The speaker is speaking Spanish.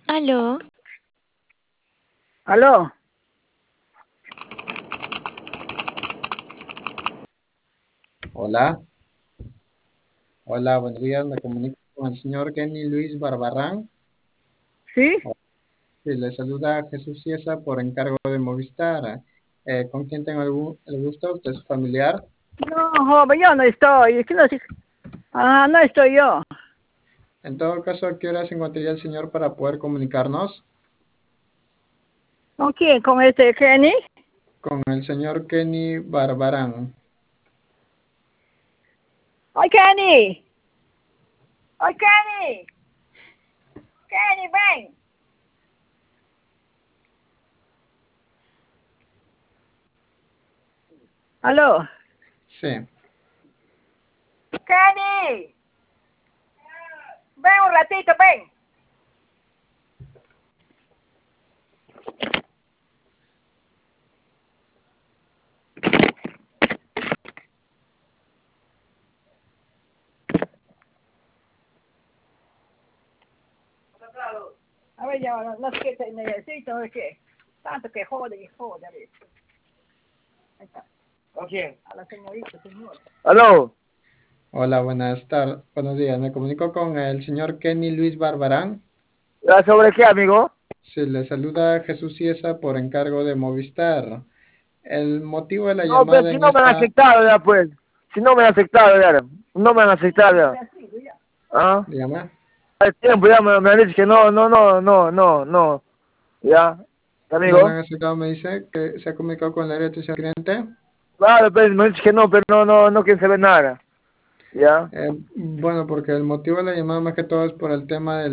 Aló, Aló, Hola, hola, buenos días. Me comunico con el señor Kenny Luis Barbarán. ¿sí? Sí, le saluda Jesús Ciesa por encargo de Movistar. ¿Con quién tengo el gusto? ¿Usted es familiar? No, joven, yo no estoy. Es que no, no estoy yo. En todo caso, ¿a qué hora se encontraría el señor para poder comunicarnos? ¿Con quién? ¿Con este Kenny? Con el señor Kenny Barbarán. ¡Ay, Kenny! ¡Ay, Kenny! ¡Kenny, ven! Aló, Sí. Kenny, ven un ratito, ven. A ver, ya, no sé qué te necesito, es que tanto que jode y jode, a ver. Ahí está. ¿Con quién? A la señorita, señor. Aló, Hola, buenos días. Me comunico con el señor Kenny Luis Barbarán. ¿sobre qué, amigo? Sí, le saluda Jesús Ciesa por encargo de Movistar. El motivo de la No, pero llamada si en no me han esta... aceptado ya, pues. Si no me han aceptado ya. No me han aceptado ya. ¿Ah? Dígame. Hace tiempo ya me han dicho que no. ¿Ya? ¿No le Amigo. han aceptado? Me dice que se ha comunicado con el área de atención al cliente. Claro, pues me han dicho que no, pero no quieren saber nada. ¿Ya? Bueno, porque el motivo de la llamada más que todo es por el tema del